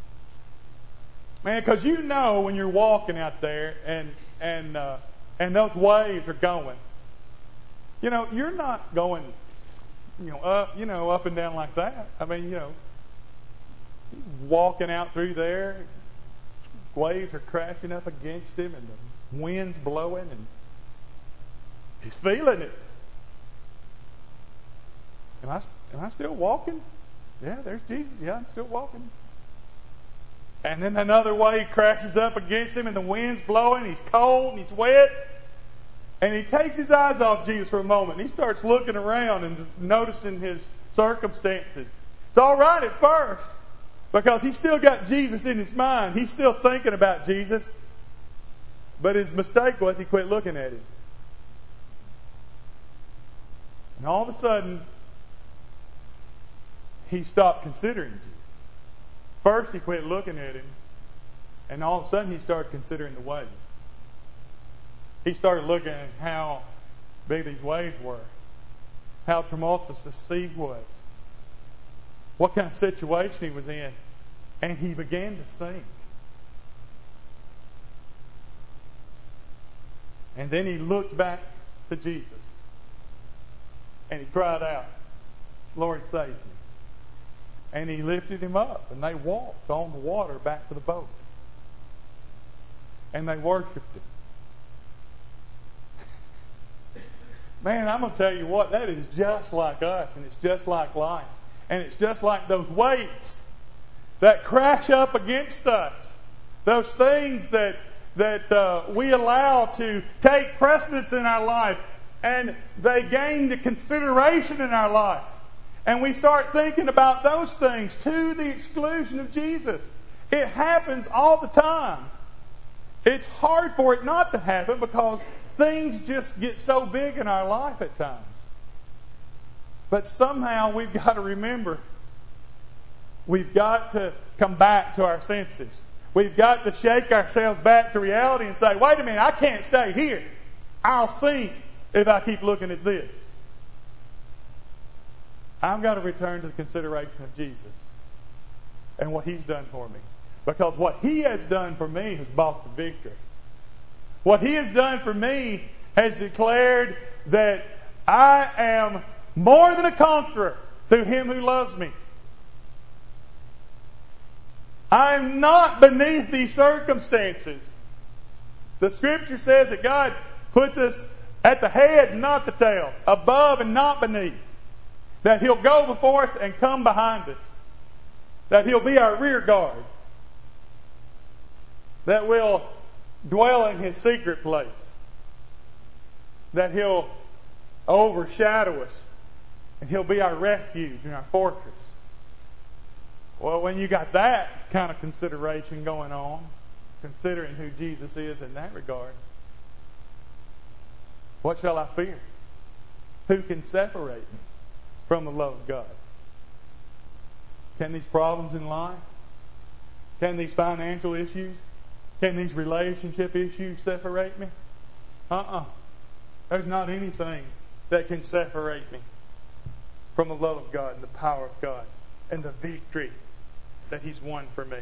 Man, because you know when you're walking out there and and uh, and those waves are going. You know, you're not going you know, up, you know, up and down like that. I mean, you know, he's walking out through there. Waves are crashing up against him, and the wind's blowing, and he's feeling it. Am I, am I still walking? Yeah, there's Jesus. Yeah, I'm still walking. And then another wave crashes up against him, and the wind's blowing. He's cold and he's wet. And he takes his eyes off Jesus for a moment. And he starts looking around and noticing his circumstances. It's all right at first, because he's still got Jesus in his mind. He's still thinking about Jesus. But his mistake was he quit looking at him. And all of a sudden, he stopped considering Jesus. First, he quit looking at him, and all of a sudden, he started considering the waves. He started looking at how big these waves were, how tumultuous the sea was, what kind of situation he was in, and he began to sink. And then he looked back to Jesus, and he cried out, "Lord, save me." And he lifted him up, and they walked on the water back to the boat. And they worshiped him. Man, I'm going to tell you what, that is just like us, and it's just like life. And it's just like those weights that crash up against us. Those things that, that uh, we allow to take precedence in our life, and they gain the consideration in our life. And we start thinking about those things to the exclusion of Jesus. It happens all the time. It's hard for it not to happen because things just get so big in our life at times. But somehow we've got to remember, we've got to come back to our senses. We've got to shake ourselves back to reality and say, wait a minute, I can't stay here. I'll sink if I keep looking at this. I've got to return to the consideration of Jesus and what He's done for me. Because what He has done for me has bought the victory. What He has done for me has declared that I am more than a conqueror through Him who loves me. I am not beneath these circumstances. The Scripture says that God puts us at the head and not the tail, above and not beneath. That He'll go before us and come behind us. That He'll be our rear guard. That we'll dwell in His secret place. That He'll overshadow us. And He'll be our refuge and our fortress. Well, when you got that kind of consideration going on, considering who Jesus is in that regard, what shall I fear? Who can separate me from the love of God? Can these problems in life, can these financial issues, can these relationship issues separate me? Uh-uh. There's not anything that can separate me from the love of God and the power of God and the victory that He's won for me.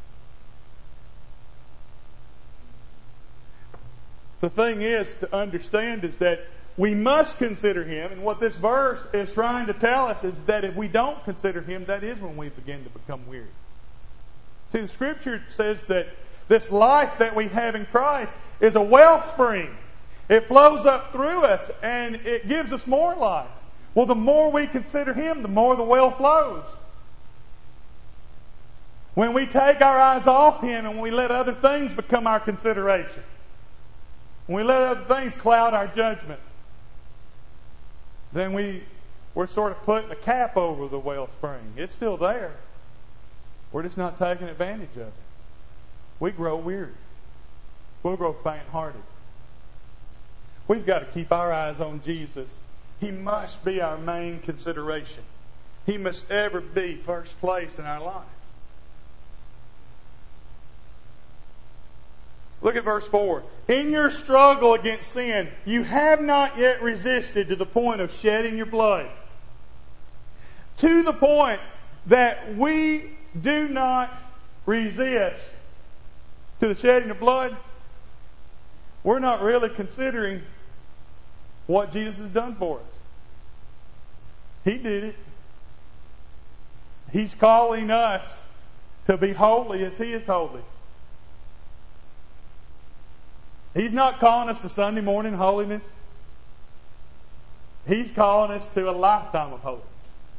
The thing is to understand is that we must consider Him, and what this verse is trying to tell us is that if we don't consider Him, that is when we begin to become weary. See, the Scripture says that this life that we have in Christ is a wellspring. It flows up through us, and it gives us more life. Well, the more we consider Him, the more the well flows. When we take our eyes off Him and we let other things become our consideration, when we let other things cloud our judgment, then we, we're sort of putting a cap over the wellspring. It's still there. We're just not taking advantage of it. We grow weary. We'll grow faint-hearted. We've got to keep our eyes on Jesus. He must be our main consideration. He must ever be first place in our life. Look at verse four. In your struggle against sin, you have not yet resisted to the point of shedding your blood. To the point that we do not resist to the shedding of blood, we're not really considering what Jesus has done for us. He did it. He's calling us to be holy as He is holy. He's not calling us to Sunday morning holiness. He's calling us to a lifetime of holiness.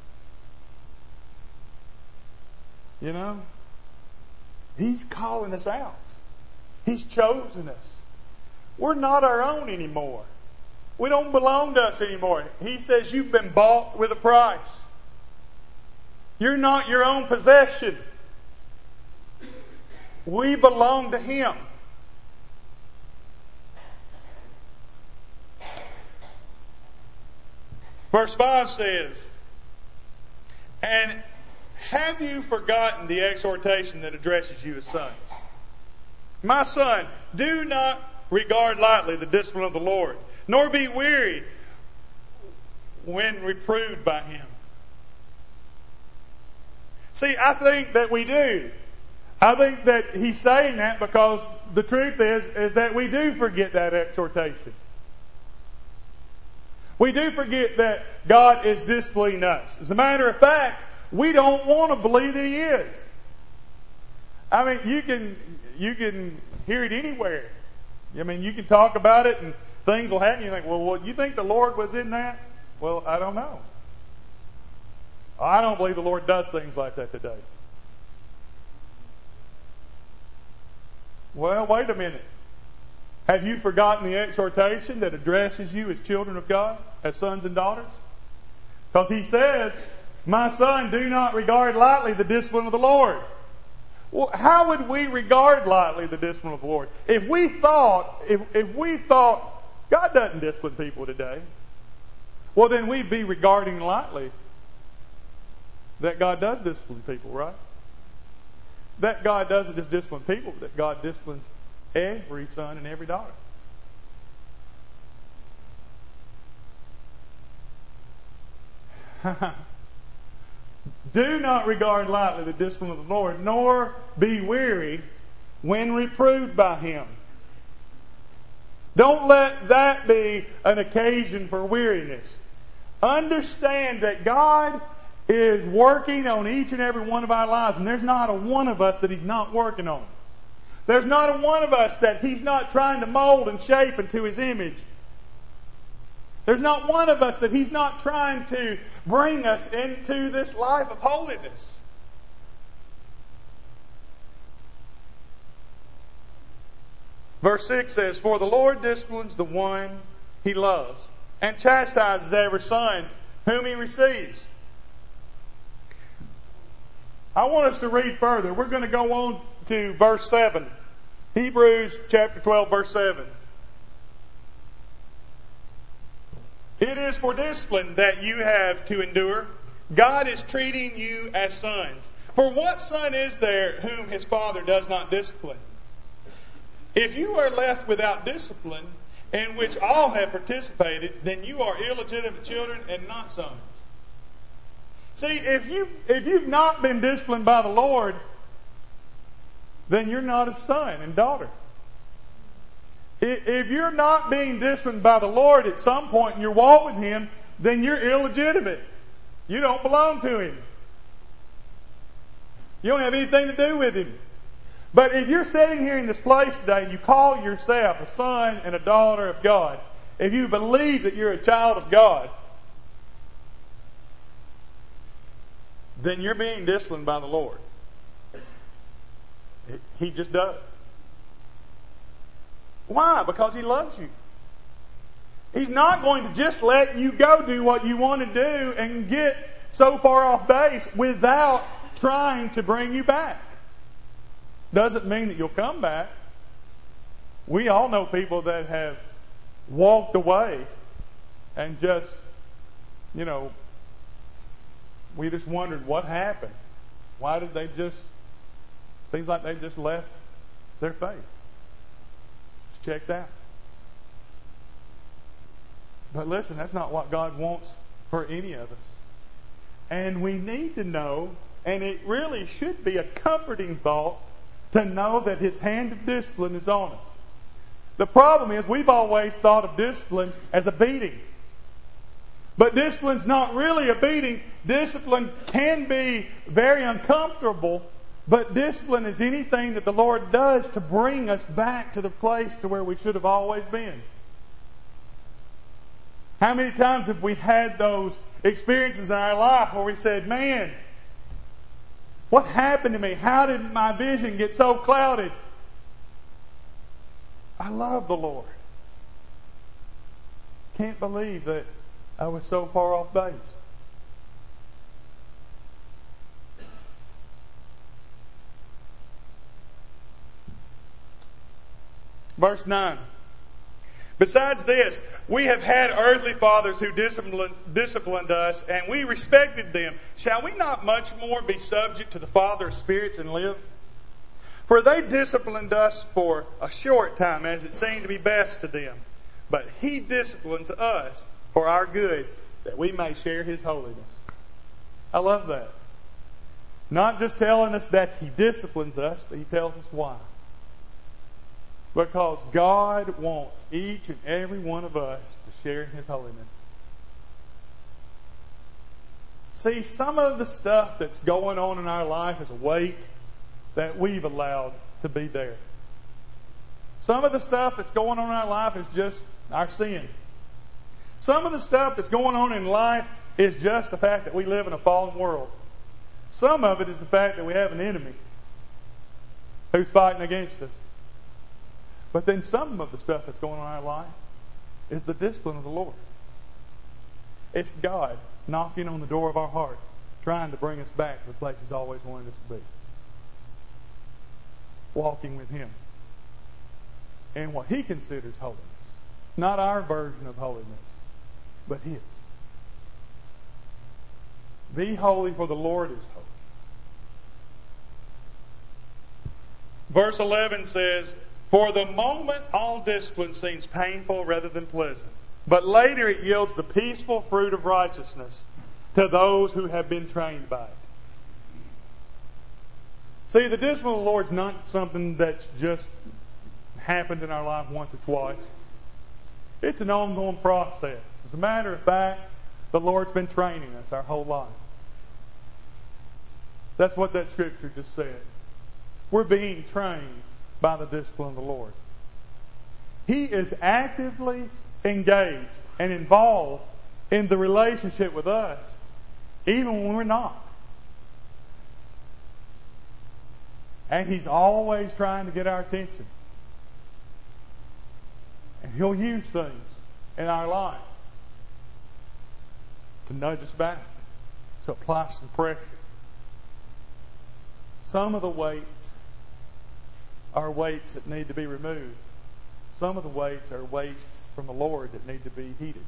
You know? He's calling us out. He's chosen us. We're not our own anymore. We don't belong to us anymore. He says you've been bought with a price. You're not your own possession. We belong to Him. Verse five says, "And have you forgotten the exhortation that addresses you as sons? My son, do not regard lightly the discipline of the Lord, nor be weary when reproved by Him." See, I think that we do. I think that He's saying that because the truth is, is that we do forget that exhortation. We do forget that God is disciplining us. As a matter of fact, we don't want to believe that He is. I mean, you can you can hear it anywhere. I mean, you can talk about it and things will happen. You think, well, well, you think the Lord was in that? Well, I don't know. I don't believe the Lord does things like that today. Well, wait a minute. Have you forgotten the exhortation that addresses you as children of God, as sons and daughters? Because He says, "My son, do not regard lightly the discipline of the Lord." Well, how would we regard lightly the discipline of the Lord? If we thought, if, if we thought God doesn't discipline people today, well, then we'd be regarding lightly that God does discipline people, right? That God doesn't just discipline people, that God disciplines every son and every daughter. Do not regard lightly the discipline of the Lord, nor be weary when reproved by Him. Don't let that be an occasion for weariness. Understand that God is working on each and every one of our lives, and there's not a one of us that He's not working on. There's not a one of us that He's not trying to mold and shape into His image. There's not one of us that He's not trying to bring us into this life of holiness. Verse six says, "For the Lord disciplines the one He loves, and chastises every son whom He receives." I want us to read further. We're going to go on to verse seven. Hebrews chapter twelve, verse seven. "It is for discipline that you have to endure. God is treating you as sons. For what son is there whom his father does not discipline? If you are left without discipline, in which all have participated, then you are illegitimate children and not sons." See, if you if you've not been disciplined by the Lord, then you're not a son and daughter. If you're not being disciplined by the Lord at some point in your walk with Him, then you're illegitimate. You don't belong to Him. You don't have anything to do with Him. But if you're sitting here in this place today and you call yourself a son and a daughter of God, if you believe that you're a child of God, then you're being disciplined by the Lord. He just does. Why? Because He loves you. He's not going to just let you go do what you want to do and get so far off base without trying to bring you back. Doesn't mean that you'll come back. We all know people that have walked away and just, you know, we just wondered what happened. Why did they just, seems like they just left their faith. Just checked out. But listen, that's not what God wants for any of us. And we need to know, and it really should be a comforting thought, to know that His hand of discipline is on us. The problem is we've always thought of discipline as a beating. But discipline's not really a beating. Discipline can be very uncomfortable, but discipline is anything that the Lord does to bring us back to the place to where we should have always been. How many times have we had those experiences in our life where we said, man, what happened to me? How did my vision get so clouded? I love the Lord. Can't believe that I was so far off base. Verse nine. Besides this, we have had earthly fathers who disciplined, disciplined us, and we respected them. Shall we not much more be subject to the Father of spirits and live? For they disciplined us for a short time, as it seemed to be best to them. But He disciplines us for our good, that we may share His holiness. I love that. Not just telling us that He disciplines us, but He tells us why. Because God wants each and every one of us to share in His holiness. See, some of the stuff that's going on in our life is a weight that we've allowed to be there. Some of the stuff that's going on in our life is just our sin. Some of the stuff that's going on in life is just the fact that we live in a fallen world. Some of it is the fact that we have an enemy who's fighting against us. But then some of the stuff that's going on in our life is the discipline of the Lord. It's God knocking on the door of our heart, trying to bring us back to the place He's always wanted us to be. Walking with Him. And what He considers holiness. Not our version of holiness, but His. Be holy, for the Lord is holy. Verse eleven says, for the moment all discipline seems painful rather than pleasant, but later it yields the peaceful fruit of righteousness to those who have been trained by it. See, the discipline of the Lord is not something that's just happened in our life once or twice. It's an ongoing process. As a matter of fact, the Lord's been training us our whole life. That's what that scripture just said. We're being trained by the discipline of the Lord. He is actively engaged and involved in the relationship with us, even when we're not. And He's always trying to get our attention. And He'll use things in our life to nudge us back, to apply some pressure. Some of the weights are weights that need to be removed. Some of the weights are weights from the Lord that need to be heeded.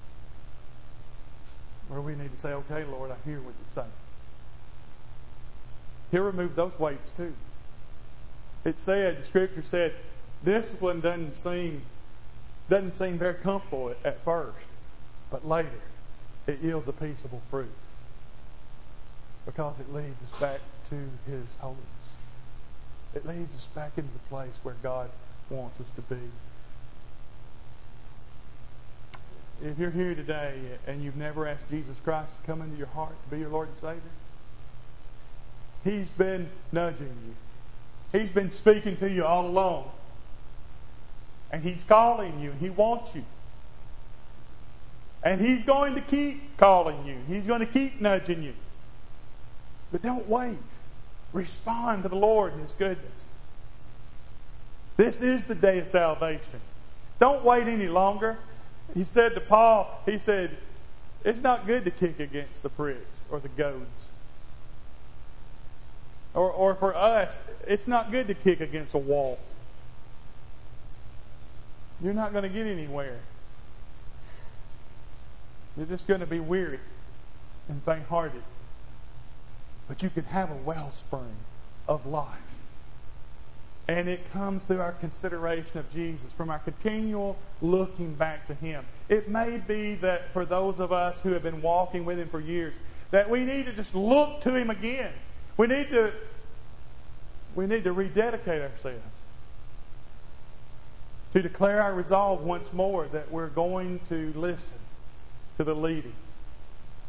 Where we need to say, okay, Lord, I hear what you're saying. He'll remove those weights too. It said, the scripture said, discipline doesn't seem doesn't seem very comfortable at, at first, but later it yields a peaceable fruit. Because it leads us back to His holiness. It leads us back into the place where God wants us to be. If you're here today and you've never asked Jesus Christ to come into your heart to be your Lord and Savior, He's been nudging you. He's been speaking to you all along. And He's calling you. He wants you. And He's going to keep calling you. He's going to keep nudging you. But don't wait. Respond to the Lord and His goodness. This is the day of salvation. Don't wait any longer. He said to Paul, he said, it's not good to kick against the pricks or the goads. Or, or for us, it's not good to kick against a wall. You're not going to get anywhere. You're just going to be weary and faint-hearted. But you can have a wellspring of life. And it comes through our consideration of Jesus, from our continual looking back to Him. It may be that for those of us who have been walking with Him for years, that we need to just look to Him again. We need to, we need to rededicate ourselves. To declare our resolve once more that we're going to listen to the leading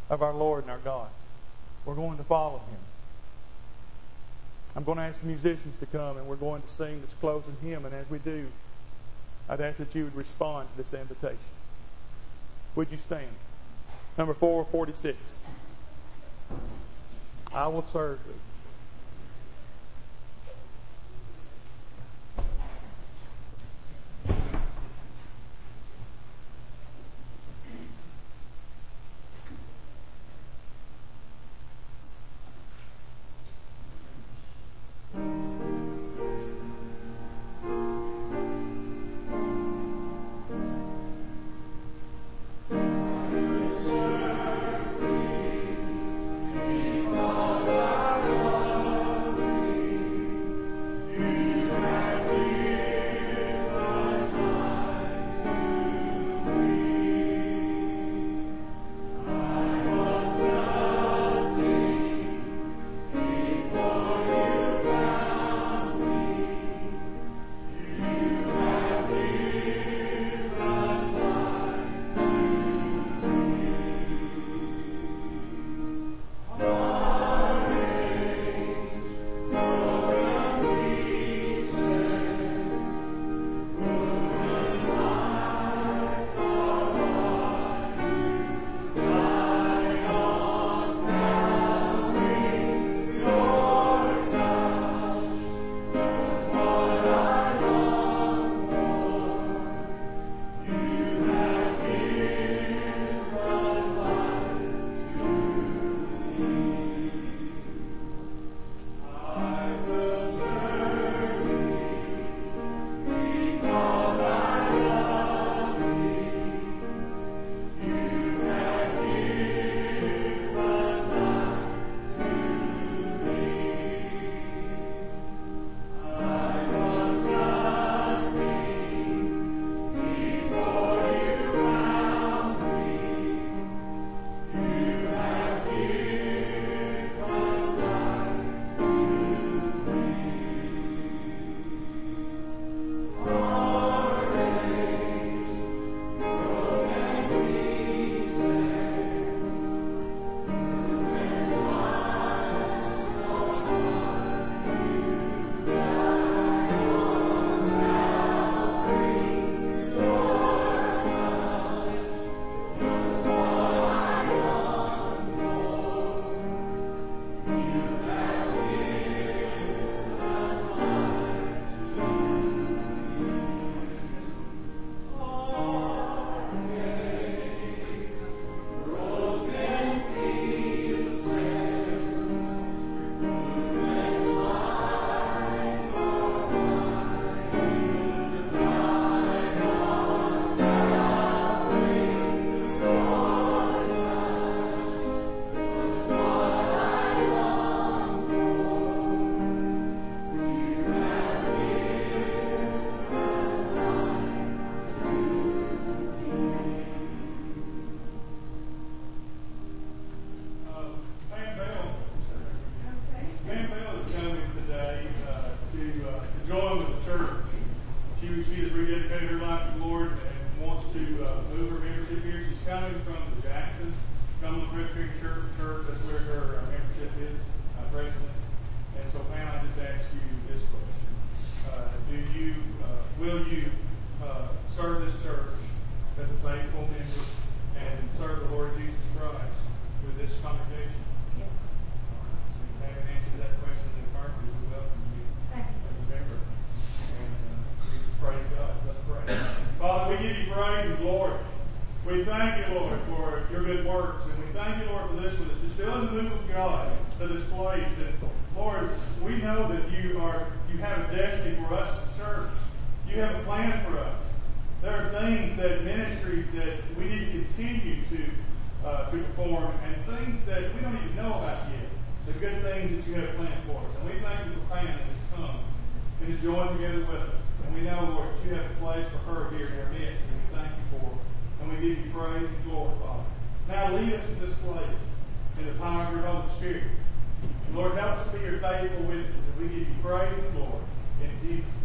of our Lord and our God. We're going to follow Him. I'm going to ask the musicians to come, and we're going to sing this closing hymn. And as we do, I'd ask that you would respond to this invitation. Would you stand? Number four forty-six. I will serve thee. Lord, help us be your faithful witnesses. We give you praise, Lord, in Jesus' name.